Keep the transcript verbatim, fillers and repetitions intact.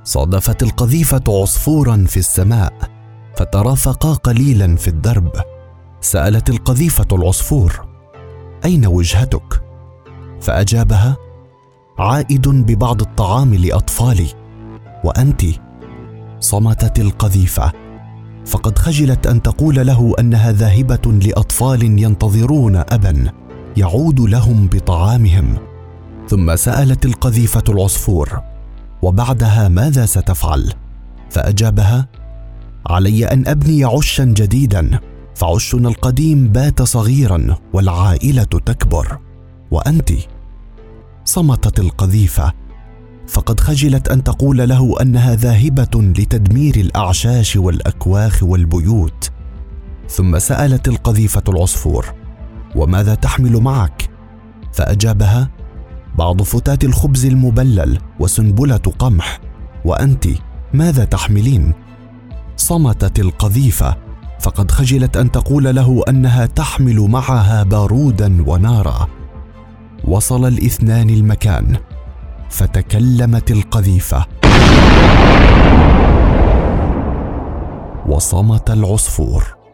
صادفت القذيفة عصفورا في السماء فترافقا قليلا في الدرب. سألت القذيفة العصفور: أين وجهتك؟ فأجابها: عائد ببعض الطعام لأطفالي. وأنت؟ صمتت القذيفة، فقد خجلت أن تقول له أنها ذاهبة لأطفال ينتظرون أبا يعود لهم بطعامهم. ثم سألت القذيفة العصفور: وبعدها ماذا ستفعل؟ فأجابها: علي أن أبني عشا جديدا، فعشنا القديم بات صغيرا والعائلة تكبر. وأنت؟ صمتت القذيفة، فقد خجلت أن تقول له أنها ذاهبة لتدمير الأعشاش والأكواخ والبيوت. ثم سألت القذيفة العصفور: وماذا تحمل معك؟ فأجابها: بعض فتات الخبز المبلل وسنبلة قمح. وأنت ماذا تحملين؟ صمتت القذيفة، فقد خجلت أن تقول له أنها تحمل معها بارودا ونارا. وصل الاثنان المكان، فتكلمت القذيفة وصمت العصفور.